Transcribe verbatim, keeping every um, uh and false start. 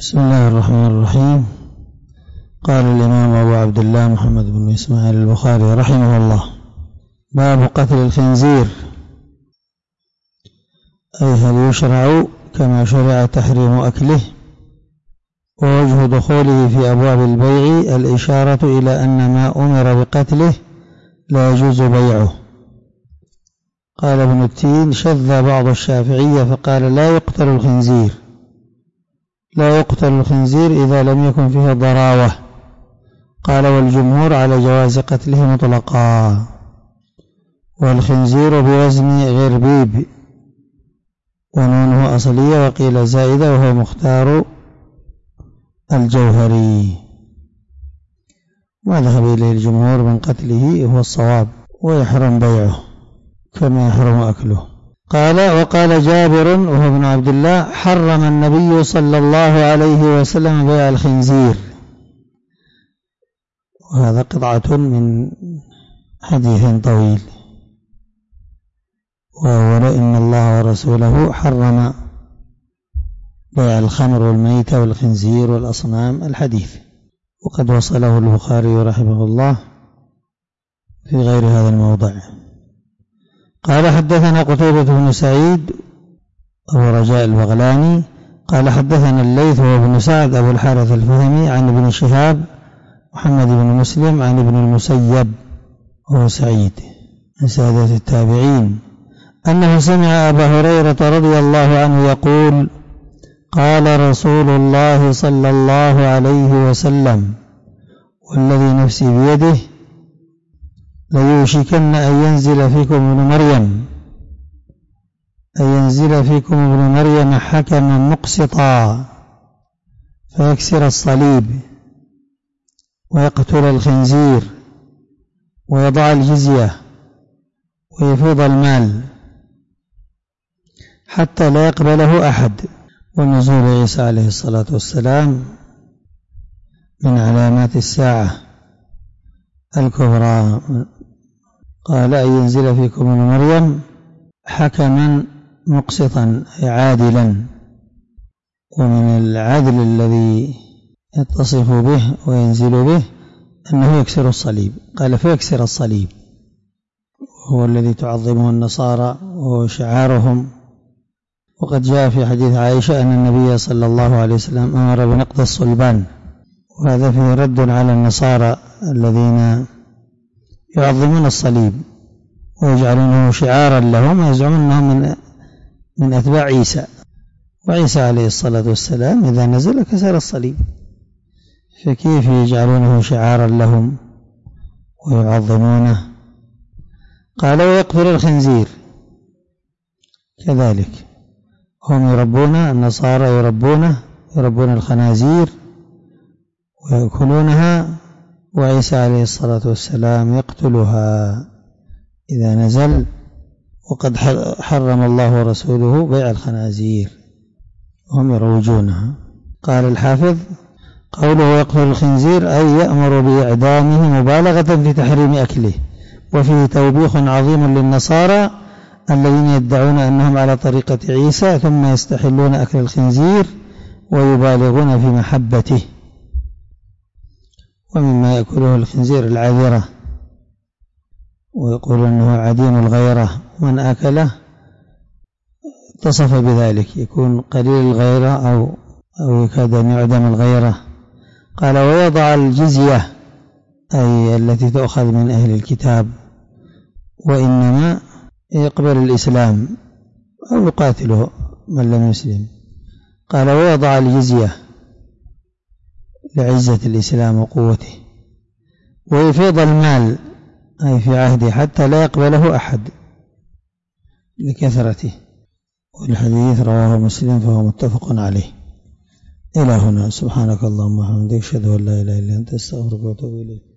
بسم الله الرحمن الرحيم. قال الإمام أبو عبد الله محمد بن إسماعيل البخاري رحمه الله: باب قتل الخنزير، أي هل يشرع كما شرع تحريم أكله؟ ووجه دخوله في أبواب البيع الإشارة إلى أن ما أمر بقتله لا يجوز بيعه. قال ابن التين: شذ بعض الشافعية فقال لا يقتل الخنزير لا يقتل الخنزير إذا لم يكن فيه ضراوة. قال: والجمهور على جواز قتله مطلقا. والخنزير بوزن غربيب، ونونه أصلية وقيل زائدة، وهو مختار الجوهري. ما ذهب إليه الجمهور من قتله هو الصواب، ويحرم بيعه كما يحرم أكله. قال: وقال جابر وهو ابن عبد الله: حرم النبي صلى الله عليه وسلم بيع الخنزير. وهذا قطعة من حديث طويل، وهو إن الله ورسوله حرم بيع الخمر والميتة والخنزير والأصنام، الحديث، وقد وصله البخاري رحمه الله في غير هذا الموضع. قال: حدثنا قتيبة بن سعيد أبو رجاء البغلاني قال: حدثنا الليث وهو بن سعد أبو الحارث الفهمي عن ابن شهاب محمد بن مسلم عن ابن المسيب وهو سعيد من سادة التابعين أنه سمع أبا هريرة رضي الله عنه يقول: قال رسول الله صلى الله عليه وسلم: والذي نفسي بيده ليوشكن أن ينزل فيكم ابن مريم أن ينزل فيكم ابن مريم حكما مقسطا فيكسر الصليب ويقتل الخنزير ويضع الجزية ويفيض المال حتى لا يقبله أحد. ونزول عيسى عليه الصلاة والسلام من علامات الساعة الكبرى. قال: أن ينزل فيكم ابن مريم حكما مقسطا، أي عادلا. ومن العدل الذي يتصف به وينزل به أنه يكسر الصليب. قال: فيكسر الصليب، هو الذي تعظمه النصارى وهو شعارهم. وقد جاء في حديث عائشة أن النبي صلى الله عليه وسلم أمر بنقض الصلبان، وهذا فيه رد على النصارى الذين يعظمون الصليب ويجعلونه شعارا لهم، ويزعمون أنهم من من أتباع عيسى. وعيسى عليه الصلاة والسلام إذا نزل كسر الصليب، فكيف يجعلونه شعارا لهم ويعظمونه؟ قال: ويقتل الخنزير كذلك، هم يربون، النصارى يربونه يربون الخنازير ويأكلونها، وعيسى عليه الصلاة والسلام يقتلها إذا نزل. وقد حرم الله ورسوله بيع الخنازير وهم يروجونها. قال الحافظ: قوله يقتل الخنزير أي يأمر بإعدامه مبالغة في تحريم أكله. وفيه توبيخ عظيم للنصارى الذين يدعون أنهم على طريقة عيسى ثم يستحلون أكل الخنزير ويبالغون في محبته. ومما يأكله الخنزير العذرة، ويقول أنه عديم الغيرة، من أكله اتصف بذلك، يكون قليل الغيرة أو أو يكاد أن يعدم الغيرة. قال: ويضع الجزية، أي التي تؤخذ من أهل الكتاب، وإنما يقبل الإسلام أو يقاتله من لم يسلم. قال: ويضع الجزية لعزة الإسلام وقوته، ويفيض المال، أي في عهده حتى لا يقبله أحد لكثرته. والحديث رواه مسلم فهو متفق عليه. إلى هنا. سبحانك اللهم وبحمدك، أشهد أن لا إله إلا أنت، أستغفرك وأتوب إليك.